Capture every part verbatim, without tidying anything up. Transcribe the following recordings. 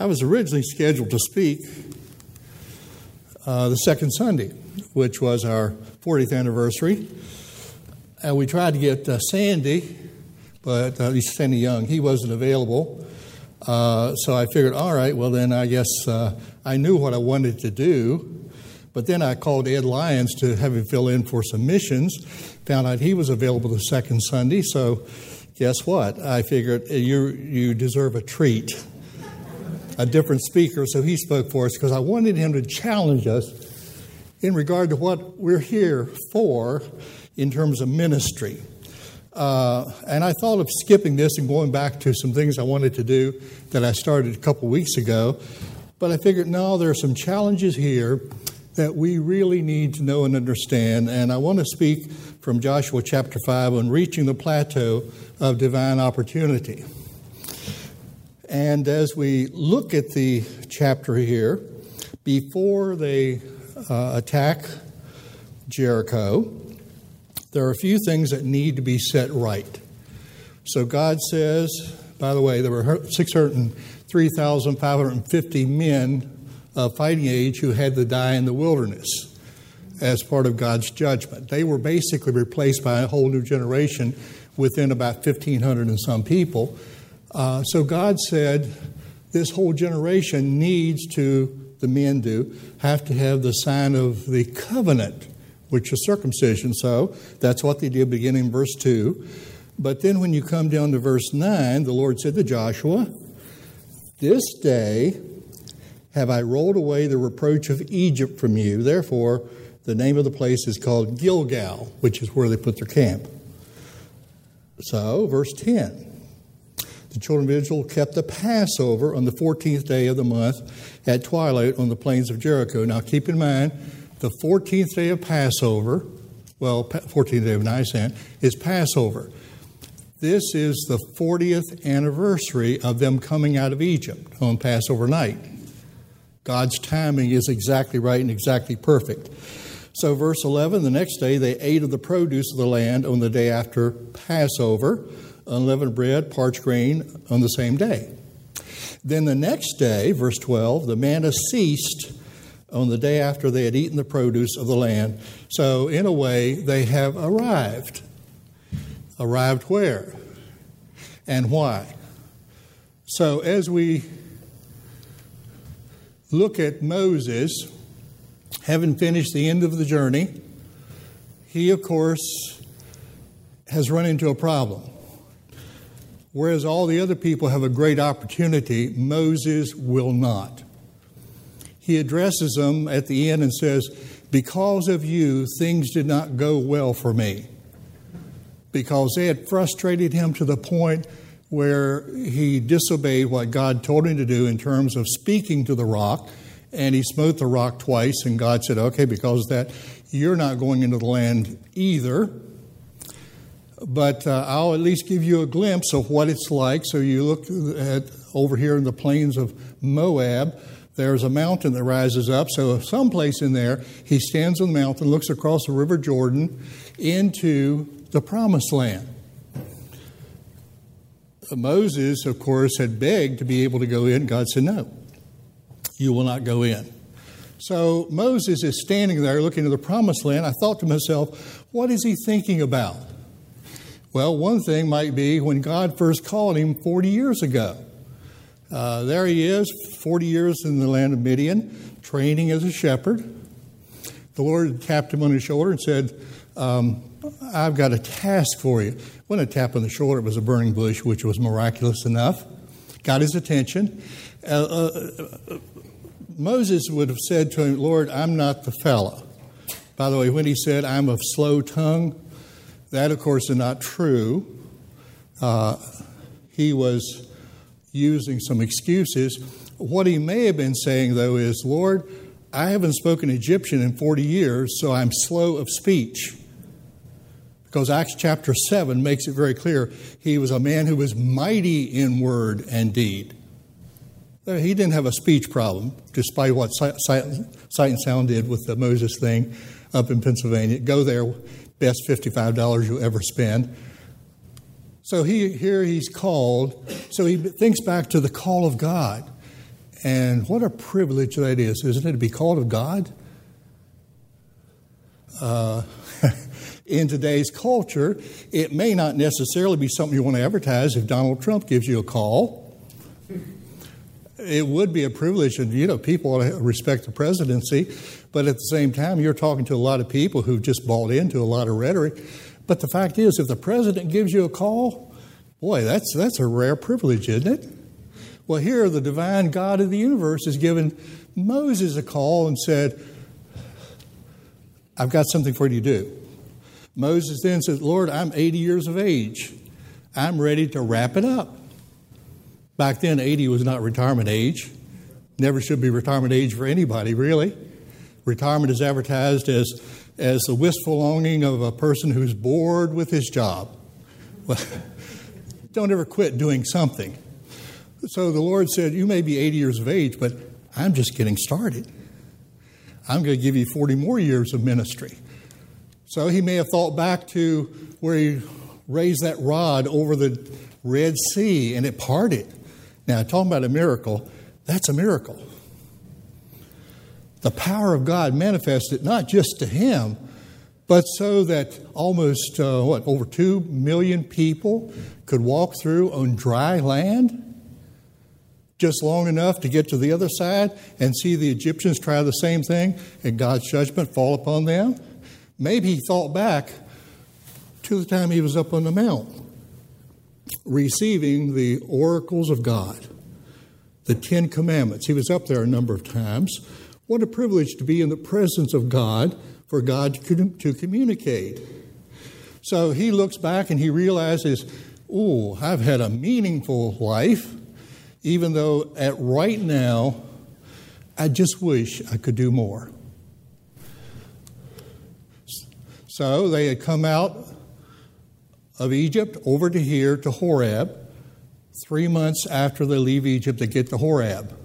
I was originally scheduled to speak uh, the second Sunday, which was our fortieth anniversary. And we tried to get uh, Sandy, but uh, he's Sandy Young. He wasn't available. Uh, so I figured, all right, well, then I guess uh, I knew what I wanted to do. But then I called Ed Lyons to have him fill in for some missions. Found out he was available the second Sunday. So guess what? I figured you you deserve a treat, a different speaker. So he spoke for us because I wanted him to challenge us in regard to what we're here for in terms of ministry. Uh, and I thought of skipping this and going back to some things I wanted to do that I started a couple weeks ago. But I figured, no, there are some challenges here that we really need to know and understand. And I want to speak from Joshua chapter five on reaching the plateau of divine opportunity. And as we look at the chapter here, before they uh, attack Jericho, there are a few things that need to be set right. So God says, by the way, there were six hundred three thousand five hundred fifty men of fighting age who had to die in the wilderness as part of God's judgment. They were basically replaced by a whole new generation within about fifteen hundred and some people. Uh, so God said this whole generation needs to, the men do, have to have the sign of the covenant, which is circumcision. So that's what they did beginning in verse two. But then when you come down to verse nine, the Lord said to Joshua, "This day have I rolled away the reproach of Egypt from you. Therefore, the name of the place is called Gilgal," which is where they put their camp. So, verse ten. The children of Israel kept the Passover on the fourteenth day of the month at twilight on the plains of Jericho. Now, keep in mind, the fourteenth day of Passover, well, fourteenth day of Nisan, is Passover. This is the fortieth anniversary of them coming out of Egypt on Passover night. God's timing is exactly right and exactly perfect. So verse eleven, the next day they ate of the produce of the land on the day after Passover, unleavened bread, parched grain on the same day. Then the next day, verse twelve, the manna ceased on the day after they had eaten the produce of the land. So in a way, they have arrived. Arrived where? And why? So as we look at Moses, having finished the end of the journey, he, of course, has run into a problem. Whereas all the other people have a great opportunity, Moses will not. He addresses them at the end and says, "Because of you, things did not go well for me." Because they had frustrated him to the point where he disobeyed what God told him to do in terms of speaking to the rock, and he smote the rock twice, and God said, "Okay, because of that, you're not going into the land either, but uh, I'll at least give you a glimpse of what it's like." So you look at over here in the plains of Moab, there's a mountain that rises up. So someplace in there, he stands on the mountain, looks across the River Jordan into the Promised Land. Moses, of course, had begged to be able to go in. God said, "No, you will not go in." So Moses is standing there looking at the Promised Land. I thought to myself, what is he thinking about? Well, one thing might be when God first called him forty years ago. Uh, there he is, forty years in the land of Midian, training as a shepherd. The Lord tapped him on his shoulder and said, um, "I've got a task for you." When a tap on the shoulder, it was a burning bush, which was miraculous enough. Got his attention. Uh, uh, Moses would have said to him, "Lord, I'm not the fellow." By the way, when he said, "I'm of slow tongue," that, of course, is not true. Uh, he was using some excuses. What he may have been saying, though, is, "Lord, I haven't spoken Egyptian in forty years, so I'm slow of speech." Because Acts chapter seven makes it very clear he was a man who was mighty in word and deed. He didn't have a speech problem, despite what Sight and Sound did with the Moses thing up in Pennsylvania. Go there, best fifty-five dollars you'll ever spend. So he, here he's called. So he thinks back to the call of God. And what a privilege that is, isn't it, to be called of God? Uh, in today's culture, it may not necessarily be something you want to advertise if Donald Trump gives you a call. It would be a privilege, and, you know, people ought to respect the presidency, but at the same time, you're talking to a lot of people who've just bought into a lot of rhetoric. But the fact is, if the president gives you a call, boy, that's that's a rare privilege, isn't it? Well, here the divine God of the universe has given Moses a call and said, I've got something for you to do. Moses then says, Lord, I'm eighty years of age. I'm ready to wrap it up. Back then, eighty was not retirement age. Never should be retirement age for anybody, really. Retirement is advertised as, as the wistful longing of a person who's bored with his job. Well, don't ever quit doing something. So the Lord said, you may be eighty years of age, but I'm just getting started. I'm going to give you forty more years of ministry. So he may have thought back to where he raised that rod over the Red Sea and it parted. Now, talking about a miracle, that's a miracle. The power of God manifested not just to him, but so that almost, uh, what, over two million people could walk through on dry land just long enough to get to the other side and see the Egyptians try the same thing and God's judgment fall upon them. Maybe he thought back to the time he was up on the mount, receiving the oracles of God, the Ten Commandments. He was up there a number of times. What a privilege to be in the presence of God, for God to, to communicate. So he looks back and he realizes, ooh, I've had a meaningful life, even though at right now, I just wish I could do more. So they had come out of Egypt over to here to Horeb. Three months after they leave Egypt, they get to Horeb.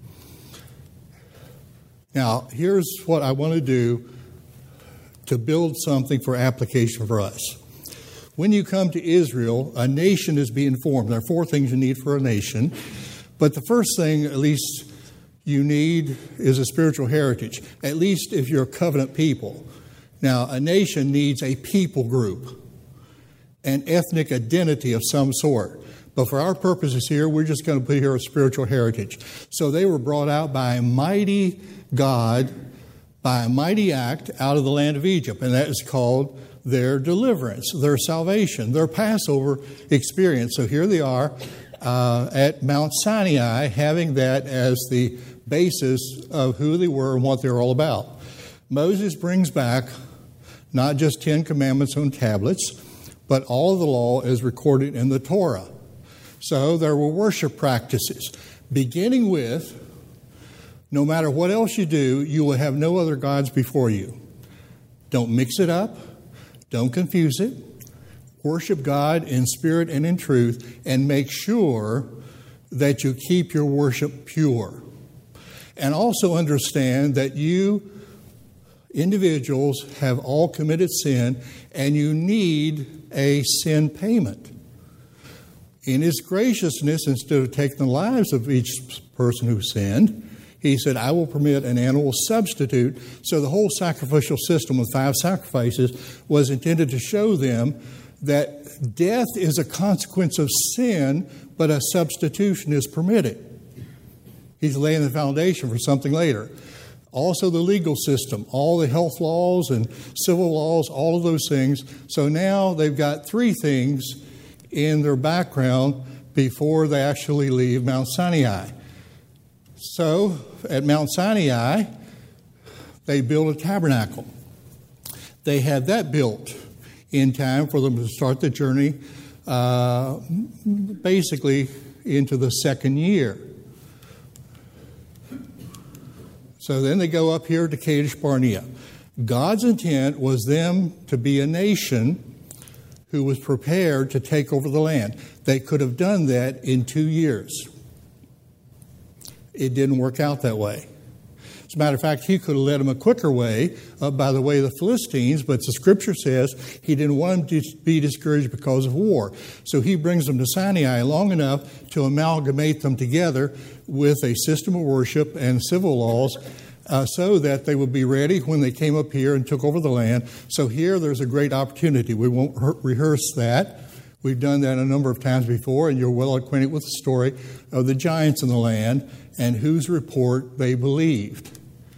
Now, here's what I want to do to build something for application for us. When you come to Israel, a nation is being formed. There are four things you need for a nation. But the first thing, at least, you need is a spiritual heritage, at least if you're a covenant people. Now, a nation needs a people group, an ethnic identity of some sort. But for our purposes here, we're just going to put here a spiritual heritage. So they were brought out by a mighty God, by a mighty act out of the land of Egypt. And that is called their deliverance, their salvation, their Passover experience. So here they are uh, at Mount Sinai, having that as the basis of who they were and what they were all about. Moses brings back not just Ten Commandments on tablets, but all of the law is recorded in the Torah. So there were worship practices, beginning with, no matter what else you do, you will have no other gods before you. Don't mix it up. Don't confuse it. Worship God in spirit and in truth, and make sure that you keep your worship pure. And also understand that you individuals have all committed sin, and you need a sin payment. In his graciousness, instead of taking the lives of each person who sinned, he said, I will permit an animal substitute. So the whole sacrificial system with five sacrifices was intended to show them that death is a consequence of sin, but a substitution is permitted. He's laying the foundation for something later. Also the legal system, all the health laws and civil laws, all of those things. So now they've got three things in their background before they actually leave Mount Sinai. So at Mount Sinai, they built a tabernacle. They had that built in time for them to start the journey uh, basically into the second year. So then they go up here to Kadesh Barnea. God's intent was them to be a nation who was prepared to take over the land. They could have done that in two years. It didn't work out that way. As a matter of fact, he could have led them a quicker way uh, by the way of the Philistines, but the Scripture says he didn't want them to be discouraged because of war. So he brings them to Sinai long enough to amalgamate them together with a system of worship and civil laws uh, so that they would be ready when they came up here and took over the land. So here there's a great opportunity. We won't rehearse that. We've done that a number of times before, and you're well acquainted with the story of the giants in the land and whose report they believed.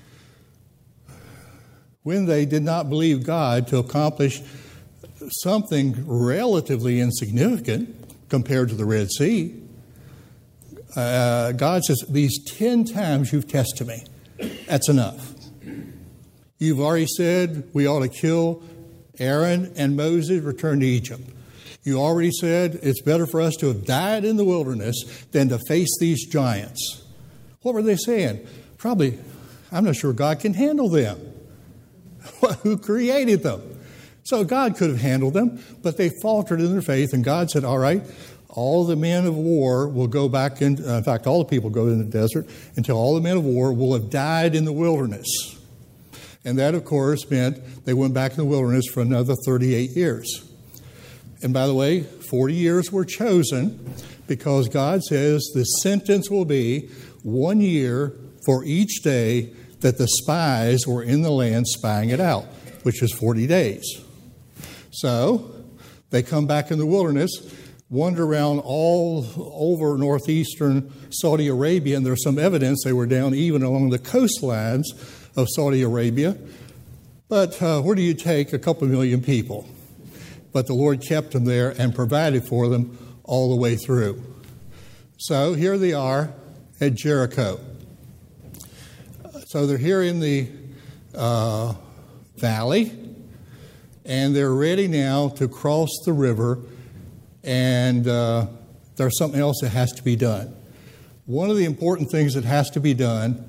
When they did not believe God to accomplish something relatively insignificant compared to the Red Sea, uh, God says, these ten times you've tested me. That's enough. You've already said we ought to kill Aaron and Moses, return to Egypt. You already said it's better for us to have died in the wilderness than to face these giants. What were they saying? Probably, I'm not sure God can handle them. Who created them? So God could have handled them, but they faltered in their faith, and God said, all right, all the men of war will go back in. Uh, in fact, all the people go in the desert until all the men of war will have died in the wilderness. And that, of course, meant they went back in the wilderness for another thirty-eight years. And by the way, forty years were chosen because God says the sentence will be one year for each day that the spies were in the land spying it out, which is forty days. So they come back in the wilderness, wander around all over northeastern Saudi Arabia, and there's some evidence they were down even along the coastlines of Saudi Arabia. But uh, where do you take a couple million people? But the Lord kept them there and provided for them all the way through. So here they are at Jericho. So they're here in the uh, valley, and they're ready now to cross the river, and uh, there's something else that has to be done. One of the important things that has to be done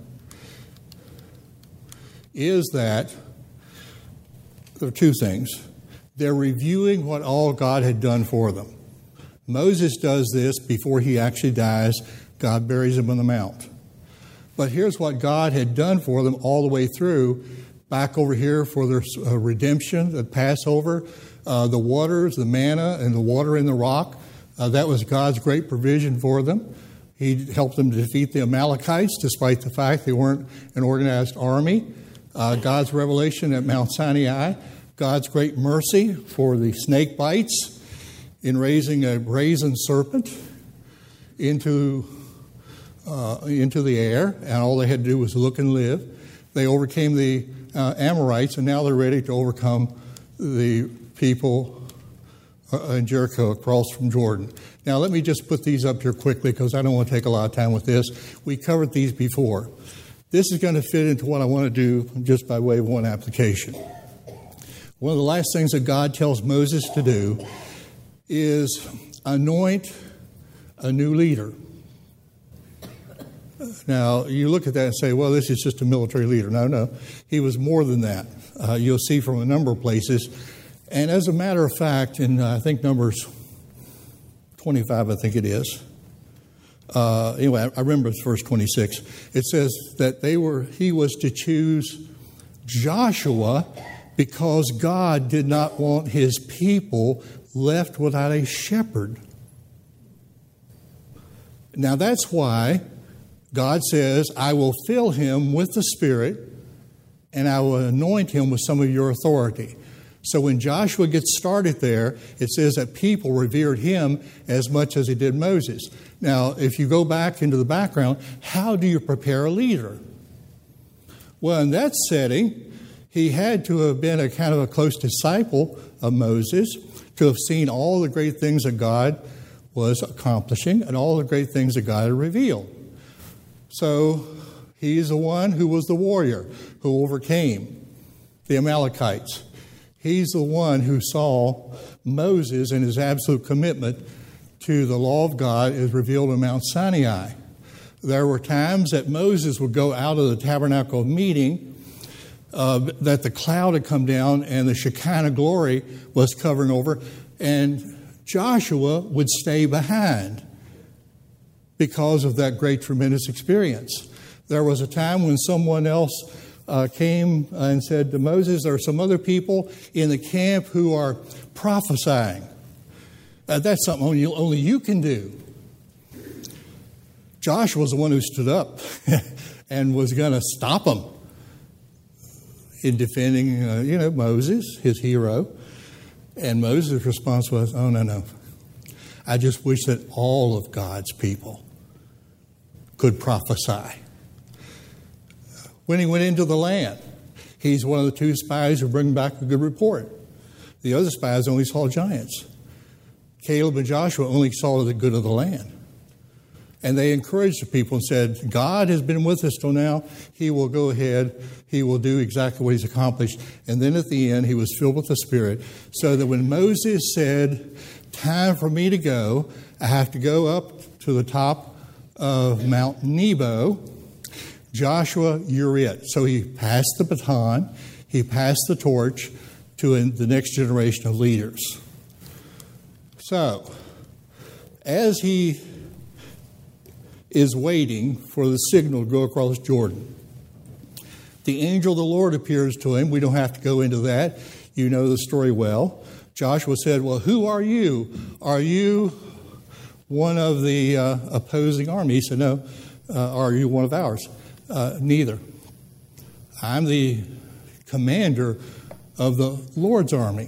is that there are two things. They're reviewing what all God had done for them. Moses does this before he actually dies. God buries him on the mount. But here's what God had done for them all the way through. Back over here for their uh, redemption, the Passover, uh, the waters, the manna, and the water in the rock. Uh, that was God's great provision for them. He helped them to defeat the Amalekites, despite the fact they weren't an organized army. Uh, God's revelation at Mount Sinai. God's great mercy for the snake bites in raising a brazen serpent into uh, into the air, and all they had to do was look and live. They overcame the uh, Amorites, and now they're ready to overcome the people uh, in Jericho across from Jordan. Now, let me just put these up here quickly because I don't want to take a lot of time with this. We covered these before. This is going to fit into what I want to do just by way of one application. One of the last things that God tells Moses to do is anoint a new leader. Now, you look at that and say, well, this is just a military leader. No, no. He was more than that. Uh, you'll see from a number of places. And as a matter of fact, in uh, I think Numbers twenty-five, I think it is. Uh, anyway, I remember it's verse twenty-six. It says that they were. he was to choose Joshua because God did not want his people left without a shepherd. Now that's why God says, I will fill him with the Spirit and I will anoint him with some of your authority. So when Joshua gets started there, it says that people revered him as much as they did Moses. Now, if you go back into the background, how do you prepare a leader? Well, in that setting, he had to have been a kind of a close disciple of Moses, to have seen all the great things that God was accomplishing and all the great things that God had revealed. So he's the one who was the warrior who overcame the Amalekites. He's the one who saw Moses and his absolute commitment to the law of God as revealed on Mount Sinai. There were times that Moses would go out of the tabernacle of meeting, uh, that the cloud had come down and the Shekinah glory was covering over, and Joshua would stay behind because of that great, tremendous experience. There was a time when someone else uh, came and said to Moses, there are some other people in the camp who are prophesying. Uh, that's something only, only you can do. Joshua was the one who stood up and was going to stop them in defending, uh, you know, Moses, his hero. And Moses' response was, oh, no, no. I just wish that all of God's people could prophesy. When he went into the land, he's one of the two spies who bring back a good report. The other spies only saw giants. Caleb and Joshua only saw the good of the land. And they encouraged the people and said, God has been with us till now. He will go ahead. He will do exactly what he's accomplished. And then at the end, he was filled with the Spirit. So that when Moses said, time for me to go, I have to go up to the top of Mount Nebo. Joshua, you're it. So he passed the baton. He passed the torch to the next generation of leaders. So, as he is waiting for the signal to go across Jordan, the angel of the Lord appears to him. We don't have to go into that. You know the story well. Joshua said, well, who are you? Are you one of the uh, opposing army? He said, no. Uh, are you one of ours? Uh, neither. I'm the commander of the Lord's army.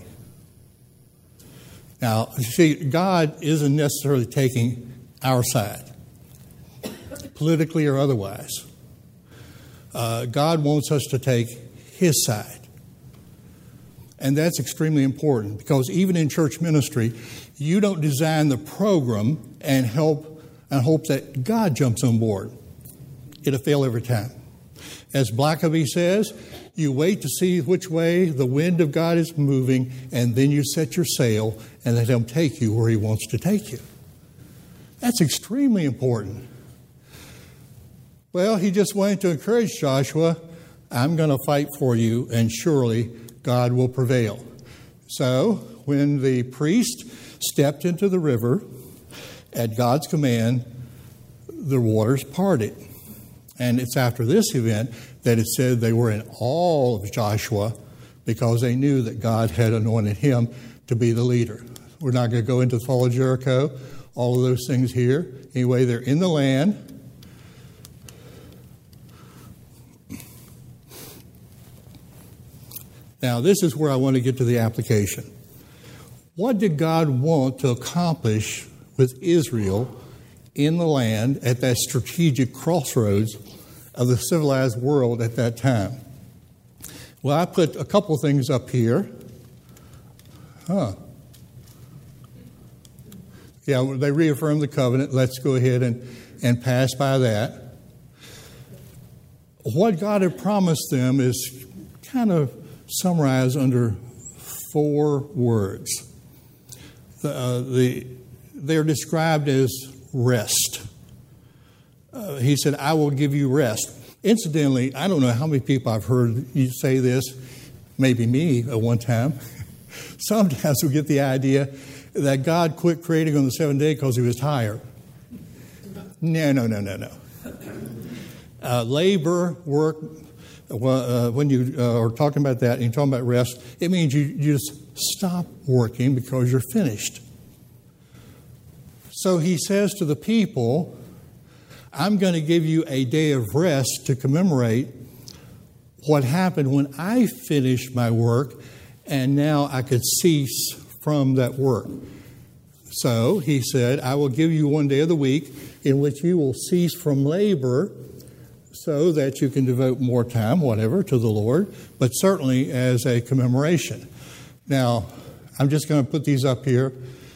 Now, you see, God isn't necessarily taking our side, politically or otherwise. Uh, God wants us to take his side. And that's extremely important because even in church ministry, you don't design the program and help and hope that God jumps on board. It'll fail every time. As Blackaby says, you wait to see which way the wind of God is moving, and then you set your sail and let him take you where he wants to take you. That's extremely important. Well, he just wanted to encourage Joshua, I'm going to fight for you, and surely God will prevail. So, when the priest stepped into the river, at God's command, the waters parted. And it's after this event that it said they were in awe of Joshua because they knew that God had anointed him to be the leader. We're not going to go into the fall of Jericho, all of those things here. Anyway, they're in the land. Now, this is where I want to get to the application. What did God want to accomplish with Israel in the land at that strategic crossroads of the civilized world at that time? Well, I put a couple things up here. Huh. Yeah, they reaffirmed the covenant. Let's go ahead and, and pass by that. What God had promised them is kind of summarized under four words. The, uh, the, they're described as rest. Uh, he said, I will give you rest. Incidentally, I don't know how many people I've heard you say this, maybe me at one time. Sometimes we get the idea that God quit creating on the seventh day because he was tired. No, no, no, no, no. Uh, labor, work, uh, when you uh, are talking about that and you're talking about rest, it means you, you just stop working because you're finished. So he says to the people, I'm going to give you a day of rest to commemorate what happened when I finished my work and now I could cease from that work. So he said, I will give you one day of the week in which you will cease from labor so that you can devote more time, whatever, to the Lord, but certainly as a commemoration. Now, I'm just going to put these up here.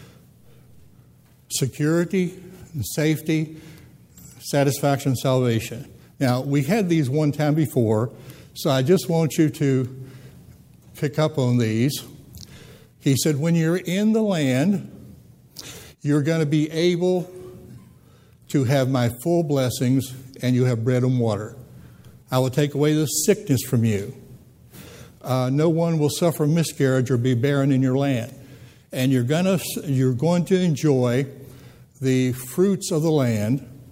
Security, safety, satisfaction, salvation. Now, we had these one time before, so I just want you to pick up on these. He said, when you're in the land, you're going to be able to have my full blessings, and you have bread and water. I will take away the sickness from you. Uh, no one will suffer miscarriage or be barren in your land. And you're going to, you're going to enjoy the fruits of the land.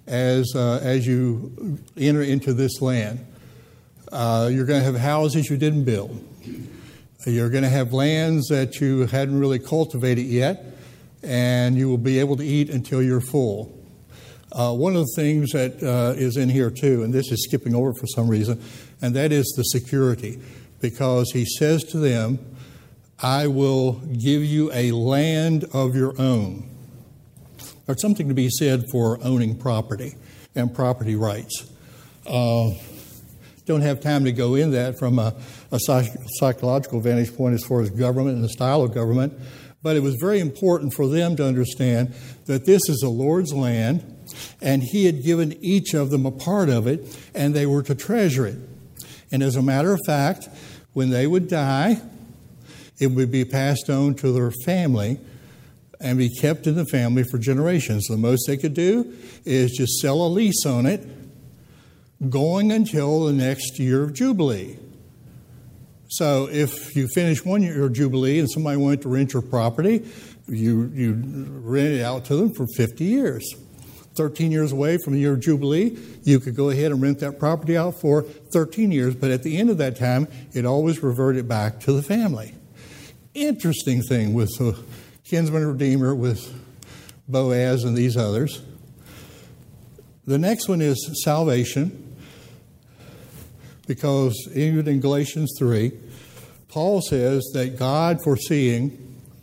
as uh, as you enter into this land. Uh, you're going to have houses you didn't build. You're going to have lands that you hadn't really cultivated yet, and you will be able to eat until you're full. Uh, one of the things that uh, is in here too, and this is skipping over for some reason, and that is the security, because he says to them, I will give you a land of your own. There's something to be said for owning property and property rights. Uh, don't have time to go in that from a, a psych- psychological vantage point as far as government and the style of government, but it was very important for them to understand that this is the Lord's land, and he had given each of them a part of it, and they were to treasure it. And as a matter of fact, when they would die, it would be passed on to their family and be kept in the family for generations. The most they could do is just sell a lease on it, going until the next year of Jubilee. So if you finish one year of Jubilee and somebody wanted to rent your property, you, you rent it out to them for fifty years. thirteen years away from the year of Jubilee, you could go ahead and rent that property out for thirteen years, but at the end of that time, it always reverted back to the family. Interesting thing with the kinsman redeemer, with Boaz and these others. The next one is salvation, because even in Galatians three, Paul says that God, foreseeing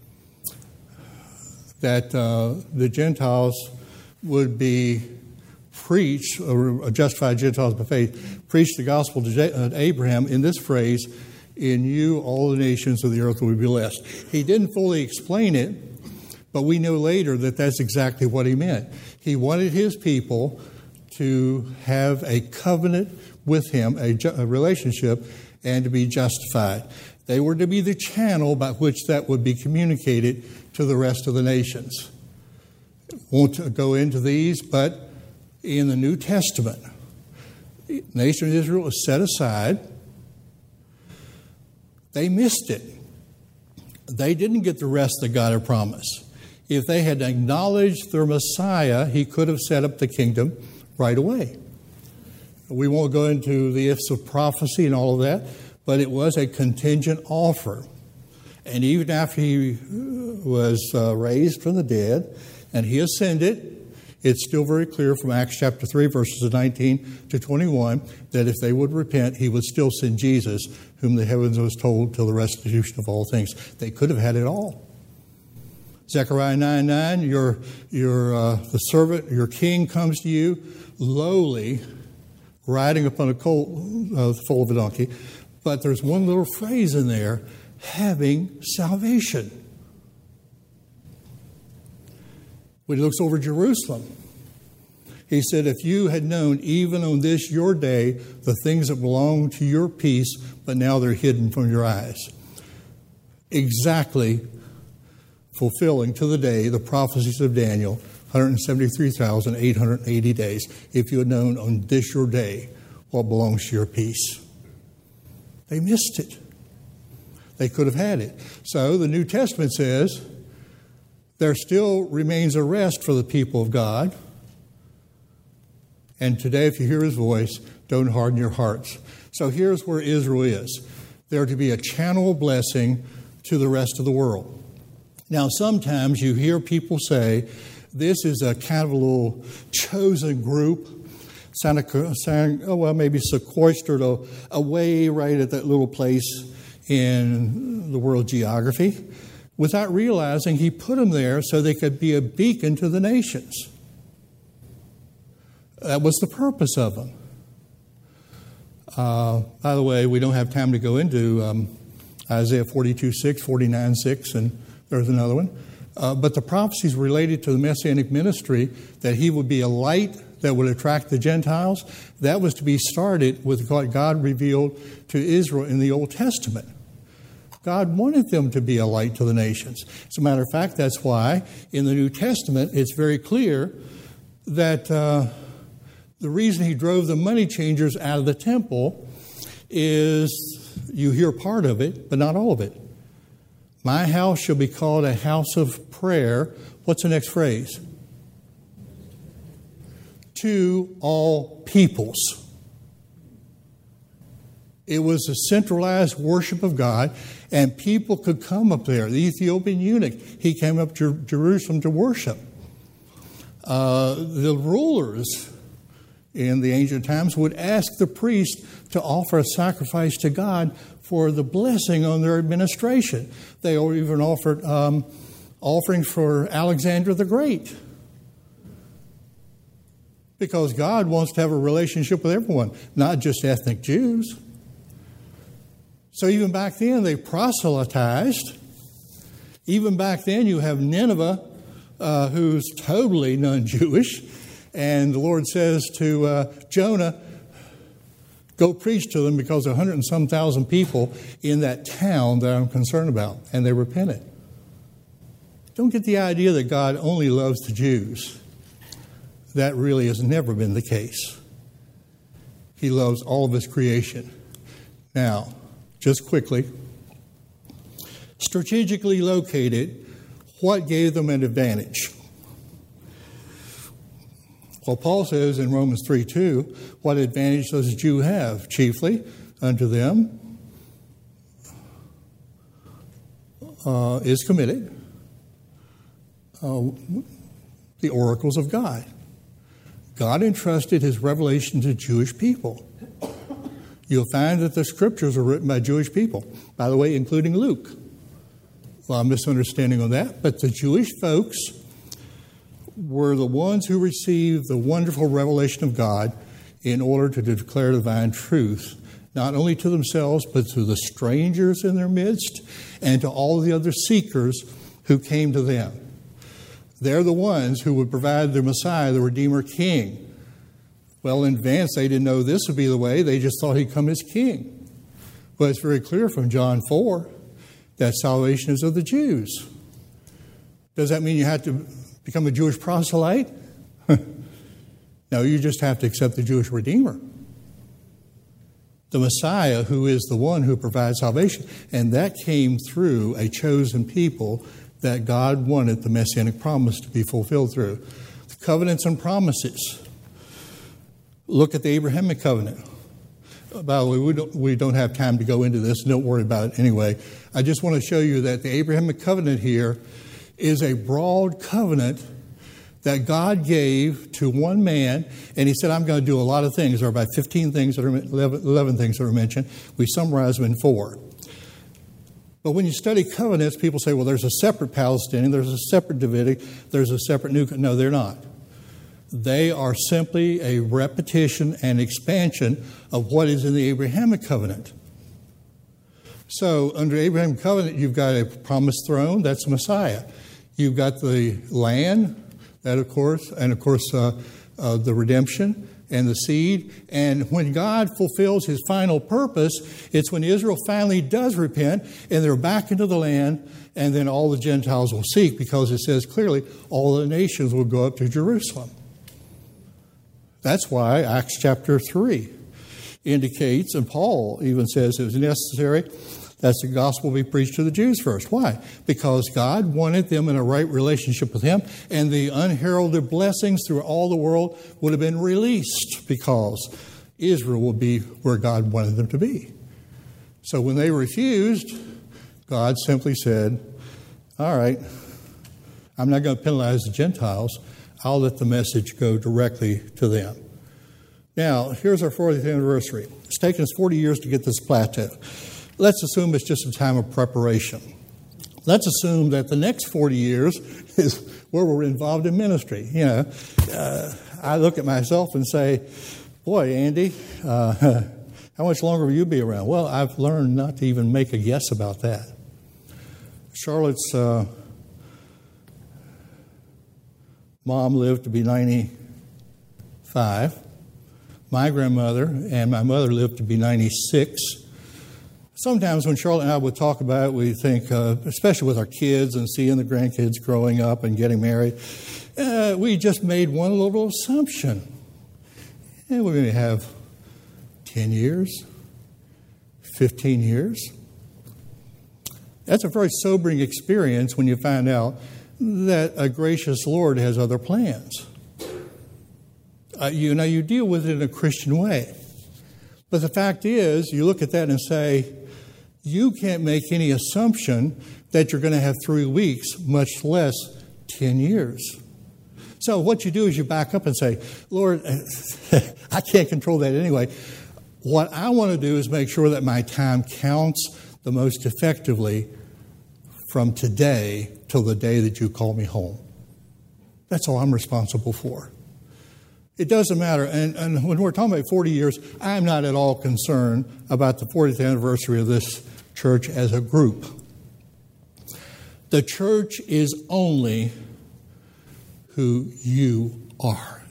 that uh, the Gentiles would be preached, or justified Gentiles by faith, preach the gospel to Abraham in this phrase, in you all the nations of the earth will be blessed. He didn't fully explain it, but we know later that that's exactly what he meant. He wanted his people to have a covenant with him, a, ju- a relationship, and to be justified. They were to be the channel by which that would be communicated to the rest of the nations. Won't go into these, but in the New Testament, the nation of Israel was set aside. They missed it. They didn't get the rest that God had promised. If they had acknowledged their Messiah, he could have set up the kingdom right away. We won't go into the ifs of prophecy and all of that, but it was a contingent offer. And even after he was uh, raised from the dead and he ascended, it's still very clear from Acts chapter three, verses nineteen to twenty-one, that if they would repent, he would still send Jesus, whom the heavens was told till the restitution of all things. They could have had it all. Zechariah nine nine, your, your, uh, the servant, your king comes to you, lowly, riding upon a colt, uh, foal of a donkey. But there's one little phrase in there, having salvation. When he looks over Jerusalem, he said, if you had known even on this your day the things that belong to your peace, but now they're hidden from your eyes. Exactly fulfilling to the day the prophecies of Daniel, one hundred seventy-three thousand eight hundred eighty days, if you had known on this your day what belongs to your peace. They missed it. They could have had it. So the New Testament says there still remains a rest for the people of God. And today, if you hear his voice, don't harden your hearts. So here's where Israel is. They're to be a channel of blessing to the rest of the world. Now, sometimes you hear people say, this is a kind of a little chosen group, saying, oh, well, maybe sequestered away right at that little place in the world geography, without realizing he put them there so they could be a beacon to the nations. That was the purpose of them. Uh, by the way, we don't have time to go into um, Isaiah forty-two six, forty-nine six, and there's another one. Uh, but the prophecies related to the Messianic ministry, that he would be a light that would attract the Gentiles, that was to be started with what God revealed to Israel in the Old Testament. God wanted them to be a light to the nations. As a matter of fact, that's why in the New Testament it's very clear that uh, the reason he drove the money changers out of the temple is, you hear part of it, but not all of it. My house shall be called a house of prayer. What's the next phrase? to all peoples. It was a centralized worship of God, and people could come up there. The Ethiopian eunuch, he came up to Jerusalem to worship. Uh, the rulers in the ancient times would ask the priest to offer a sacrifice to God for the blessing on their administration. They even offered um, offerings for Alexander the Great, because God wants to have a relationship with everyone, not just ethnic Jews. So even back then, they proselytized. Even back then, you have Nineveh, uh, who's totally non-Jewish. And the Lord says to uh, Jonah, go preach to them, because there are a hundred and some thousand people in that town that I'm concerned about. And they repented. Don't get the idea that God only loves the Jews. That really has never been the case. He loves all of his creation. Now, just quickly, strategically located, what gave them an advantage? Well, Paul says in Romans three two, what advantage does a Jew have? Chiefly, unto them uh, is committed uh, the oracles of God. God entrusted his revelation to Jewish people. You'll find that the scriptures are written by Jewish people, by the way, including Luke. Well, I'm misunderstanding on that, but the Jewish folks were the ones who received the wonderful revelation of God in order to declare divine truth, not only to themselves, but to the strangers in their midst and to all the other seekers who came to them. They're the ones who would provide the Messiah, the Redeemer King. Well, in advance, they didn't know this would be the way. They just thought he'd come as king. Well, it's very clear from John four that salvation is of the Jews. Does that mean you have to become a Jewish proselyte? No, you just have to accept the Jewish Redeemer, the Messiah, who is the one who provides salvation. And that came through a chosen people that God wanted the Messianic promise to be fulfilled through. The covenants and promises. Look at the Abrahamic covenant. By the way, we don't, we don't have time to go into this. Don't worry about it anyway. I just want to show you that the Abrahamic covenant here is a broad covenant that God gave to one man. And he said, I'm going to do a lot of things. There are about fifteen things that are, eleven, eleven things that are mentioned. We summarize them in four. But when you study covenants, people say, well, there's a separate Palestinian, there's a separate Davidic, there's a separate new... No, they're not. They are simply a repetition and expansion of what is in the Abrahamic covenant. So under Abraham covenant, you've got a promised throne, that's Messiah. You've got the land, that of course, and of course uh, uh, the redemption and the seed. And when God fulfills his final purpose, it's when Israel finally does repent and they're back into the land, and then all the Gentiles will seek, because it says clearly all the nations will go up to Jerusalem. That's why Acts chapter three indicates, and Paul even says it was necessary that the gospel be preached to the Jews first. Why? Because God wanted them in a right relationship with him, and the unheralded blessings through all the world would have been released, because Israel would be where God wanted them to be. So when they refused, God simply said, all right, I'm not going to penalize the Gentiles. I'll let the message go directly to them. Now, here's our fortieth anniversary. It's taken us forty years to get this plateau. Let's assume it's just a time of preparation. Let's assume that the next forty years is where we're involved in ministry. You know, uh, I look at myself and say, boy, Andy, uh, how much longer will you be around? Well, I've learned not to even make a guess about that. Charlotte's uh, mom lived to be ninety-five. My grandmother and my mother lived to be ninety-six. Sometimes when Charlotte and I would talk about it, we think, uh, especially with our kids and seeing the grandkids growing up and getting married, uh, we just made one little assumption. And we're going to have ten years, fifteen years. That's a very sobering experience when you find out that a gracious Lord has other plans. uh, you know, you deal with it in a Christian way. But the fact is, you look at that and say, you can't make any assumption that you're going to have three weeks, much less ten years. So what you do is you back up and say, Lord, I can't control that anyway. What I want to do is make sure that my time counts the most effectively from today till the day that you call me home. That's all I'm responsible for. It doesn't matter. And, and when we're talking about forty years, I'm not at all concerned about the fortieth anniversary of this church as a group. The church is only who you are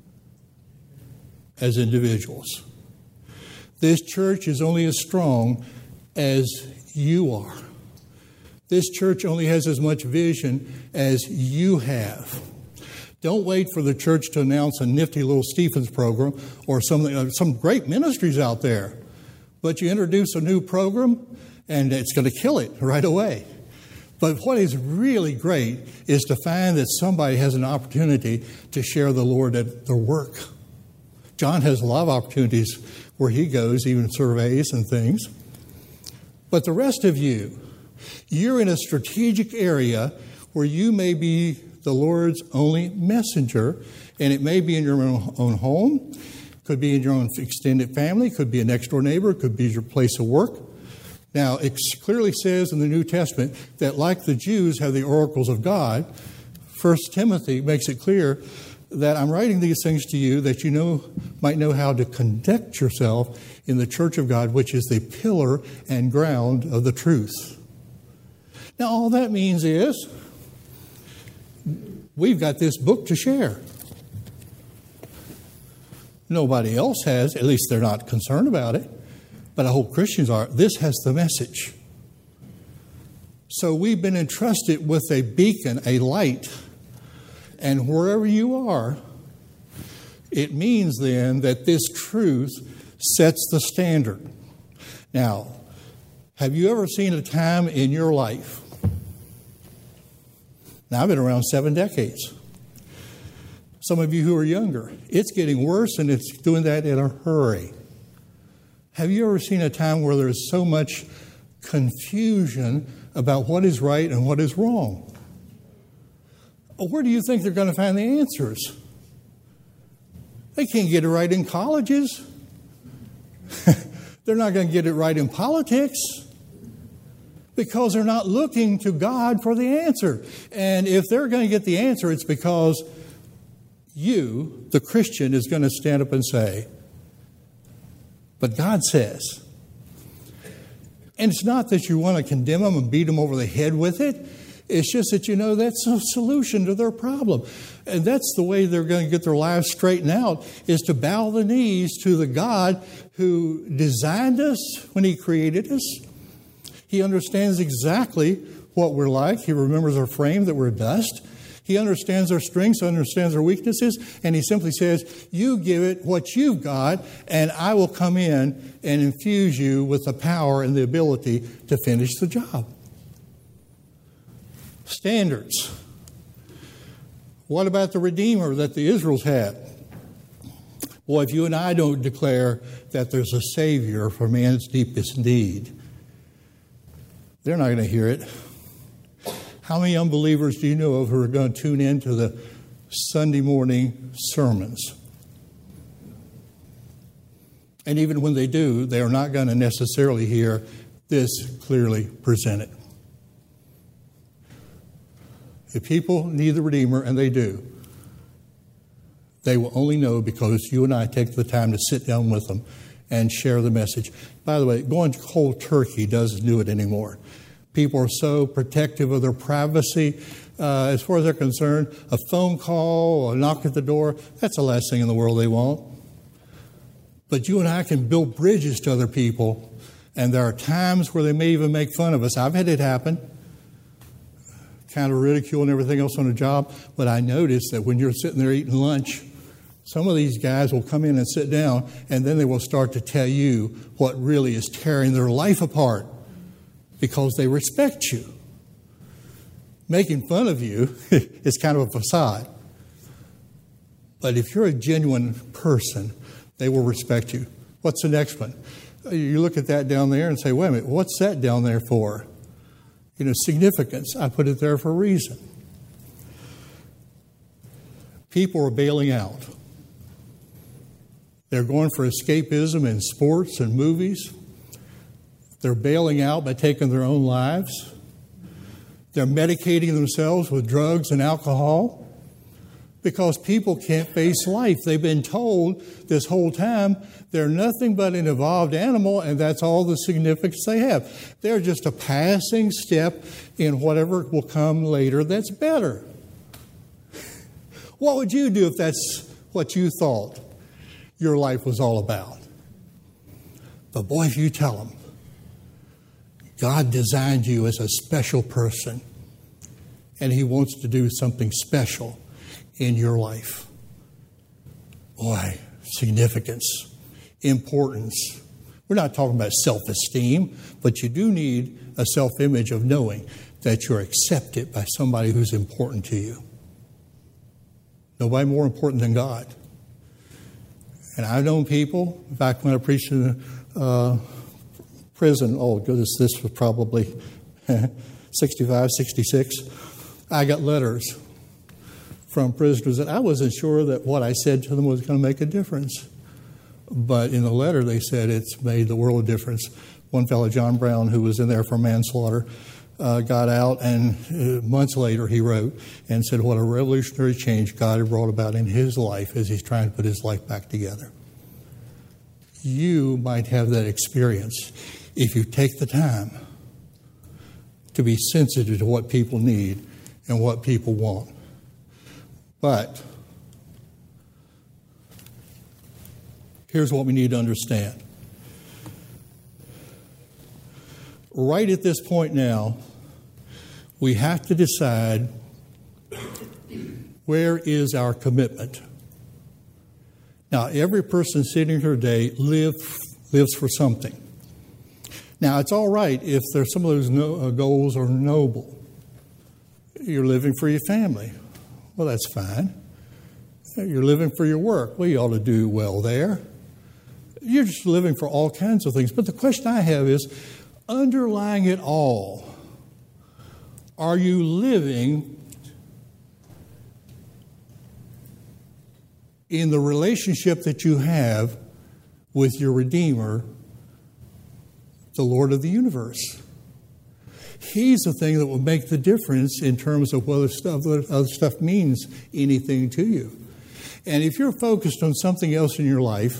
as individuals. This church is only as strong as you are. This church only has as much vision as you have. Don't wait for the church to announce a nifty little Stephens program or something. Some great ministries out there. But you introduce a new program and it's going to kill it right away. But what is really great is to find that somebody has an opportunity to share the Lord at their work. John has a lot of opportunities where he goes, even surveys and things. But the rest of you, you're in a strategic area where you may be the Lord's only messenger, and it may be in your own, own home, could be in your own extended family, could be a next door neighbor, could be your place of work. Now, it clearly says in the New Testament that like the Jews have the oracles of God, First Timothy makes it clear that I'm writing these things to you that you know might know how to conduct yourself in the church of God, which is the pillar and ground of the truth. Now, all that means is we've got this book to share. Nobody else has, at least they're not concerned about it. But I hope Christians are. This has the message. So we've been entrusted with a beacon, a light. And wherever you are, it means then that this truth sets the standard. Now, have you ever seen a time in your life? Now, I've been around seven decades. Some of you who are younger, it's getting worse and it's doing that in a hurry. Have you ever seen a time where there's so much confusion about what is right and what is wrong? Where do you think they're going to find the answers? They can't get it right in colleges. They're not going to get it right in politics because they're not looking to God for the answer. And if they're going to get the answer, it's because you, the Christian, is going to stand up and say, but God says. And it's not that you want to condemn them and beat them over the head with it. It's just that you know that's a solution to their problem. And that's the way they're going to get their lives straightened out, is to bow the knees to the God who designed us when He created us. He understands exactly what we're like. He remembers our frame, that we're dust. He understands our strengths, understands our weaknesses, and He simply says, you give it what you've got, and I will come in and infuse you with the power and the ability to finish the job. Standards. What about the Redeemer that the Israels had? Well, if you and I don't declare that there's a Savior for man's deepest need, they're not going to hear it. How many unbelievers do you know of who are going to tune in to the Sunday morning sermons? And even when they do, they are not going to necessarily hear this clearly presented. If people need the Redeemer, and they do, they will only know because you and I take the time to sit down with them and share the message. By the way, going cold turkey doesn't do it anymore. People are so protective of their privacy. Uh, as far as they're concerned, a phone call, a knock at the door, that's the last thing in the world they want. But you and I can build bridges to other people, and there are times where they may even make fun of us. I've had it happen, kind of ridicule and everything else on the job, but I noticed that when you're sitting there eating lunch, some of these guys will come in and sit down, and then they will start to tell you what really is tearing their life apart. Because they respect you. Making fun of you is kind of a facade. But if you're a genuine person, they will respect you. What's the next one? You look at that down there and say, wait a minute, what's that down there for? You know, significance. I put it there for a reason. People are bailing out. They're going for escapism in sports and movies. They're bailing out by taking their own lives. They're medicating themselves with drugs and alcohol because people can't face life. They've been told this whole time they're nothing but an evolved animal, and that's all the significance they have. They're just a passing step in whatever will come later that's better. What would you do if that's what you thought your life was all about? But boy, if you tell them, God designed you as a special person, and He wants to do something special in your life. Boy, significance, importance. We're not talking about self-esteem, but you do need a self-image of knowing that you're accepted by somebody who's important to you. Nobody more important than God. And I've known people, back when I preached in uh, prison, oh goodness, this was probably sixty-five, sixty-six, I got letters from prisoners that I wasn't sure that what I said to them was going to make a difference. But in the letter they said it's made the world of difference. One fellow, John Brown, who was in there for manslaughter, uh, got out, and uh, months later he wrote and said what a revolutionary change God had brought about in his life as he's trying to put his life back together. You might have that experience if you take the time to be sensitive to what people need and what people want. But here's what we need to understand. Right at this point now, we have to decide where is our commitment. Now, every person sitting here today live, lives for something. Now, it's all right if there's some of those no, uh, goals are noble. You're living for your family. Well, that's fine. You're living for your work. Well, you ought to do well there. You're just living for all kinds of things. But the question I have is, underlying it all, are you living in the relationship that you have with your Redeemer, the Lord of the universe? He's the thing that will make the difference in terms of whether stuff, other stuff means anything to you. And if you're focused on something else in your life,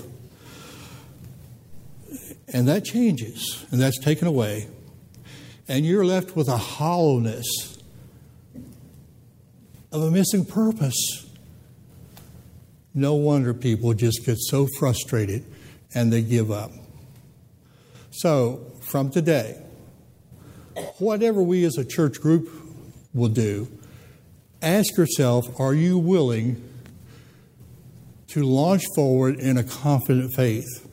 and that changes, and that's taken away, and you're left with a hollowness of a missing purpose, no wonder people just get so frustrated and they give up. So, from today, whatever we as a church group will do, ask yourself, are you willing to launch forward in a confident faith?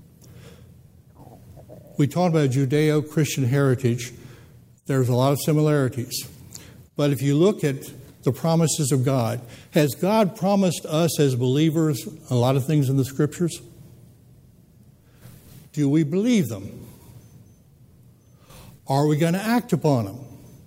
We talked about Judeo-Christian heritage. There's a lot of similarities. But if you look at the promises of God, has God promised us as believers a lot of things in the Scriptures? Do we believe them? Are we going to act upon them?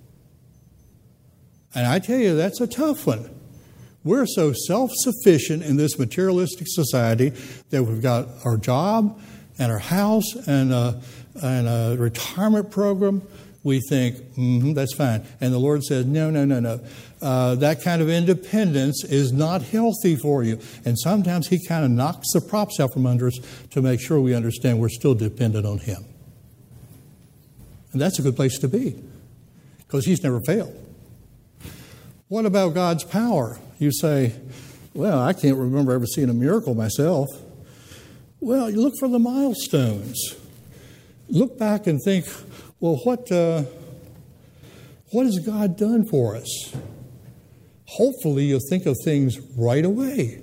And I tell you, that's a tough one. We're so self-sufficient in this materialistic society that we've got our job and our house and a, and a retirement program. We think, mm-hmm, that's fine. And the Lord says, no, no, no, no. Uh, that kind of independence is not healthy for you. And sometimes He kind of knocks the props out from under us to make sure we understand we're still dependent on Him. And that's a good place to be, because He's never failed. What about God's power? You say, well, I can't remember ever seeing a miracle myself. Well, you look for the milestones. Look back and think, well, what uh, what has God done for us? Hopefully you'll think of things right away.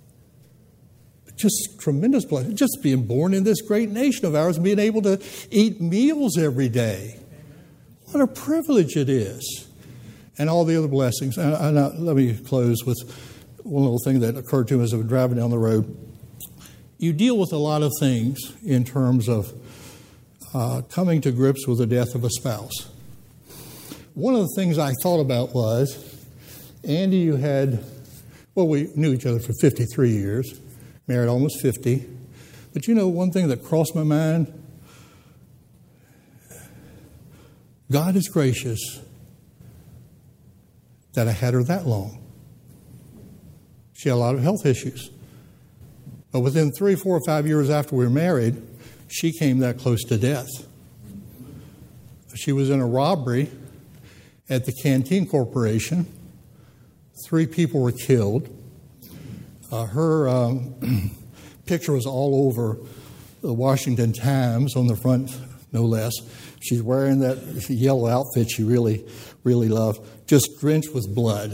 Just tremendous blessing. Just being born in this great nation of ours and being able to eat meals every day. What a privilege it is. And all the other blessings. And, and uh, let me close with one little thing that occurred to me as I was driving down the road. You deal with a lot of things in terms of uh, coming to grips with the death of a spouse. One of the things I thought about was, Andy, you had, well, we knew each other for fifty-three years, married almost fifty. But you know, one thing that crossed my mind, God is gracious that I had her that long. She had a lot of health issues. But within three, four, or five years after we were married, she came that close to death. She was in a robbery at the Canteen Corporation. Three people were killed. Uh, her um, picture was all over the Washington Times, on the front, no less. She's wearing that yellow outfit she really, really loved, just drenched with blood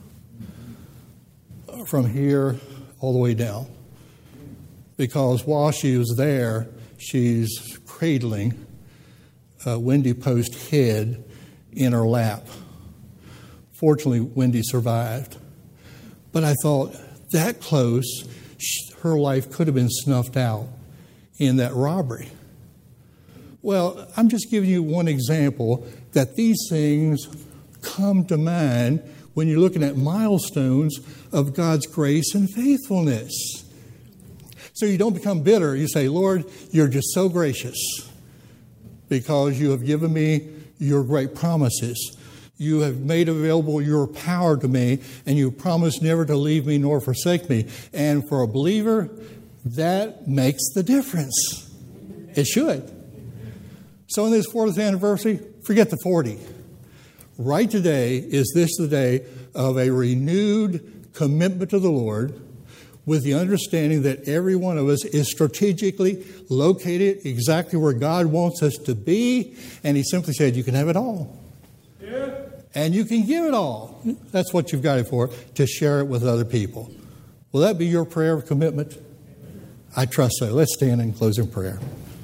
from here all the way down. Because while she was there, she's cradling uh, Wendy Post's head in her lap. Fortunately, Wendy survived. But I thought, that close, her life could have been snuffed out in that robbery. Well, I'm just giving you one example that these things come to mind when you're looking at milestones of God's grace and faithfulness. So you don't become bitter. You say, Lord, you're just so gracious because you have given me your great promises. You have made available your power to me, and you promised never to leave me nor forsake me. And for a believer, that makes the difference. It should. So on this fortieth anniversary, forget the forty. Right today, is this the day of a renewed commitment to the Lord, with the understanding that every one of us is strategically located exactly where God wants us to be. And he simply said, you can have it all. Yeah. And you can give it all. That's what you've got it for, to share it with other people. Will that be your prayer of commitment? I trust so. Let's stand and close in prayer.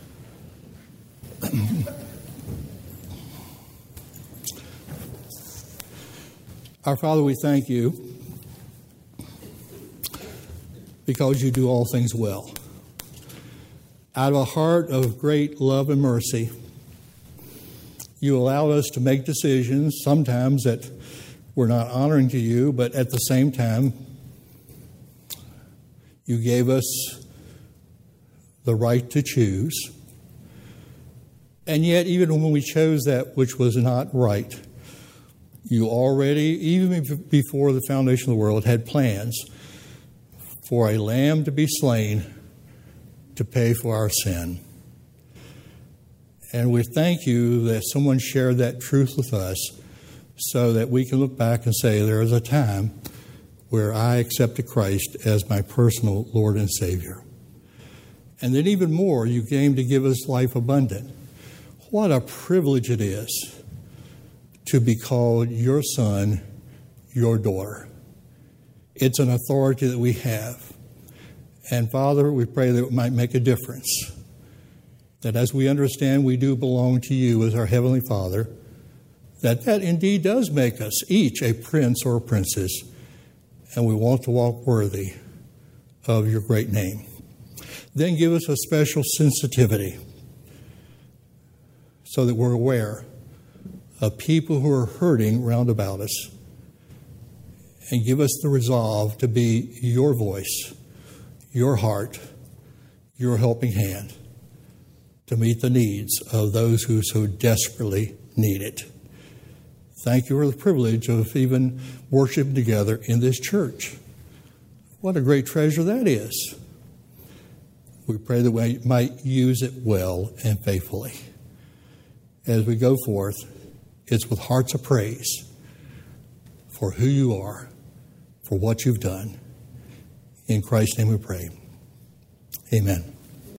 Our Father, we thank you because you do all things well. Out of a heart of great love and mercy, you allow us to make decisions sometimes that were not honoring to you, but at the same time, you gave us the right to choose. And yet, even when we chose that which was not right, you already, even before the foundation of the world, had plans for a lamb to be slain to pay for our sin. And we thank you that someone shared that truth with us so that we can look back and say, there was a time where I accepted Christ as my personal Lord and Savior. And then even more, you came to give us life abundant. What a privilege it is to be called your son, your daughter. It's an authority that we have. And Father, we pray that it might make a difference. That as we understand we do belong to you as our Heavenly Father, that that indeed does make us each a prince or a princess, and we want to walk worthy of your great name. Then give us a special sensitivity so that we're aware of people who are hurting round about us, and give us the resolve to be your voice, your heart, your helping hand to meet the needs of those who so desperately need it. Thank you for the privilege of even worshiping together in this church. What a great treasure that is. We pray that we might use it well and faithfully. As we go forth, it's with hearts of praise for who you are, for what you've done. In Christ's name we pray. Amen.